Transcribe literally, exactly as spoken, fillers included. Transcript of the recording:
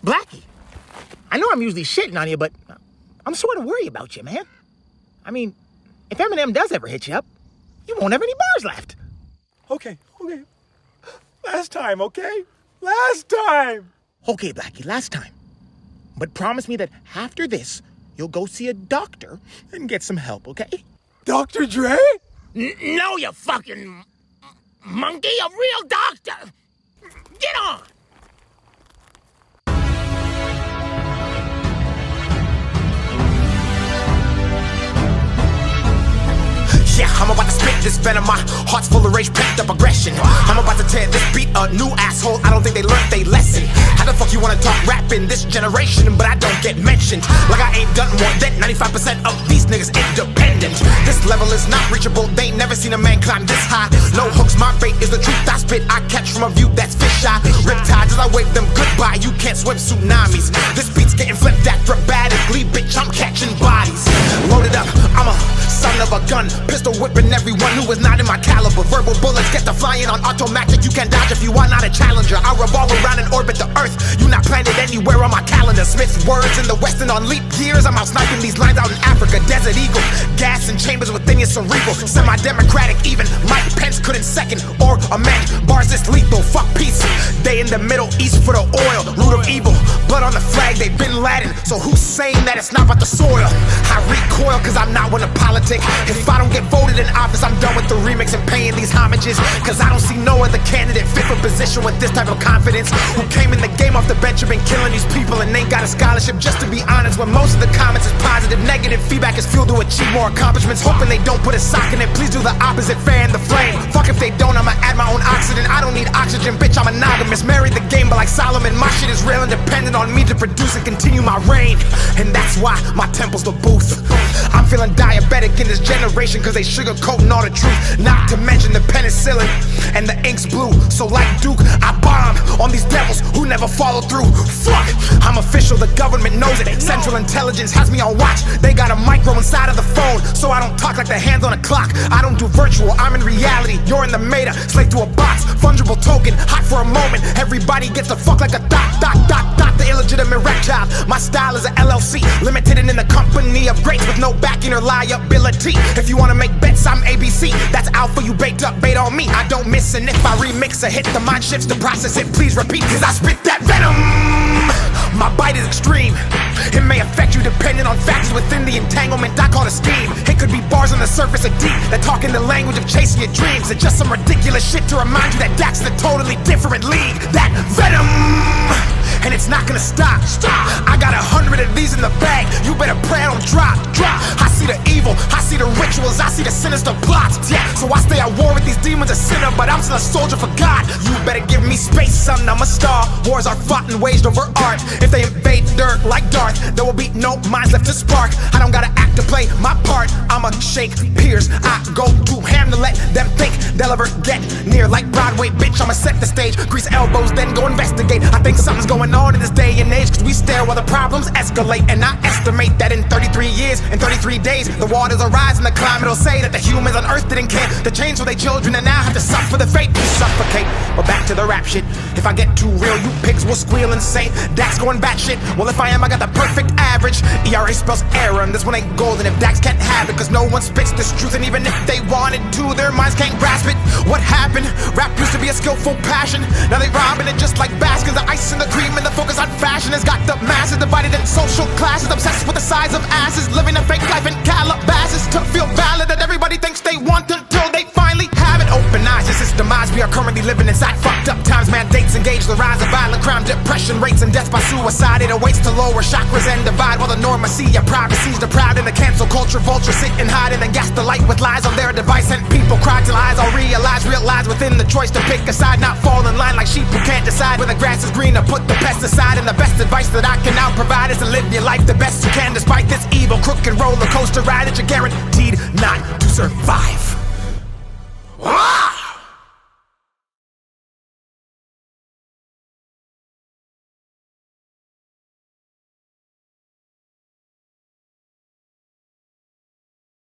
Blackie, I know I'm usually shitting on you, but I'm sort of worried about you, man. I mean, if Eminem does ever hit you up, you won't have any bars left. Okay, okay. Last time, okay? Last time! Okay, Blackie, last time. But promise me that after this, you'll go see a doctor and get some help, okay? Doctor Dre? N- no, you fucking monkey, a real doctor! Get on! Yeah, I'm about to spit this venom. My heart's full of rage, pent up aggression. I'm about to tear this beat a new asshole. I don't think they learned they lesson. How the fuck you wanna talk rap in this generation, but I don't get mentioned? Like I ain't done more than ninety-five percent of these niggas independent. This level is not reachable. They ain't never seen a man climb this high. No hooks, my bait is the truth I spit. I catch from a view that's fish eye. Riptides as I wave them goodbye. You can't swim tsunamis. This beat's getting flipped that dramatically. Bitch, I'm catching bodies. Loaded up, I'm a son of a gun. Pistol whipping everyone who is not in my caliber. Verbal bullets get to flying on automatic. You can dodge if you are not a challenger. I revolve around and orbit the earth. You not planted anywhere on my calendar. Smith's words in the west and on leap years. I'm out sniping these lines out in Africa. Desert Eagle, gas and chambers within your cerebral. Semi-democratic, even Mike Pence couldn't second or amend. Bars this lethal, fuck peace. They in the Middle East for the oil. Root of evil, blood on the flag, they Bin Laden. So who's saying that it's not about the soil? I recoil cause I'm not one to politic. If I don't get voted in office, I'm done with the remix and paying these homages. Cause I don't see no other candidate fit for position with this type of confidence. Who came in the game off the bench and been killing these people and ain't got a scholarship. Just to be honest, when most of the comments is positive, negative feedback is fuel to achieve more accomplishments. Hoping they don't put a sock in it, please do the opposite, fan the flame. Fuck if they don't, I'ma add my own oxygen. I don't need oxygen, bitch, I'm monogamous. Married the game, but like Solomon, my shit is real and dependent on me to produce and continue my reign. And that's why my temple's the booth. I'm feeling diabetic in this generation cause they sugarcoating all the truth. Not to mention the penicillin and the ink's blue. So like Duke, I bomb on these devils who never follow through. Fuck, I'm official, the government knows it. Central intelligence has me on watch. They got a micro inside of the phone, so I don't talk like the hands on a clock. I don't do virtual, I'm in reality. You're in the meta, slave to a box. Fungible token, hot for a moment. Everybody gets to fuck like a dot, dot, dot, dot. The illegitimate rap child. My style is an L L C, limited and in the company of greats with no backing or liability. If you wanna make bets, I'm A B C. That's alpha, you baked up, bait on me. I don't miss, and if I remix a hit, the mind shifts to process it. Please repeat, cause I spit that venom. My bite is extreme. It may affect you depending on factors within the entanglement I call a scheme. It could be bars on the surface of deep that talk in the language of chasing your dreams. It's just some ridiculous shit to remind you that Dak's in a totally different league. That venom, and it's not gonna stop. Stop. I got a hundred of these in the bag. You better pray I don't drop. Drop. I see the evil, I see the rituals, I see the sinister plots. Yeah, so I stay at war with these demons, a sinner, but I'm still a soldier for God. You better give me space, son. I'm a star. Wars are fought and waged over art. If they invade dirt like Darth, there will be no minds left to spark. I don't gotta act to play my part. I'ma shake peers. I go to ham to let them think they'll ever get near. Like Broadway, bitch, I'ma set the stage. Grease elbows, then go investigate. I think something's going on in this day and age, cause we stare while the problems escalate. And I estimate that in thirty-three years, in thirty-three days, the waters will rise and the climate will say that the humans on earth didn't care to change for their children and now have to suffer the fate to suffocate. But back to the rap shit. If I get too real, you pigs will squeal and say Dak's going batshit. Well, if I am, I got the perfect average. E R A spells error, and this one ain't golden if Dax can't have it, cause no one spits this truth, and even if they wanted to, their minds can't grasp it. What happened? Rap used to be a skillful passion. Now they robbing it just like baskets. The ice and the cream and the focus on fashion has got the masses divided in social classes, obsessed with the size of asses, living a fake life in Calabasas to feel valid that everybody thinks they want until they finally have it. Open eyes, this is demise. We are currently living inside fucked up times. Mandates engage the rise of violent crime, depression rates, and deaths by suicide. It awaits to lower chakras and divide, while the normacy of privacy's deprived, and the cancel culture vulture sit and hide and then gas the light with lies on their device. And people cry till eyes all realize, realize within the choice to pick a side, not fall in line like sheep who can't decide when the grass is greener. Put the pesticide, and the best advice that I can now provide is to live your life the best you can, despite this evil crooked roller coaster ride that you're guaranteed not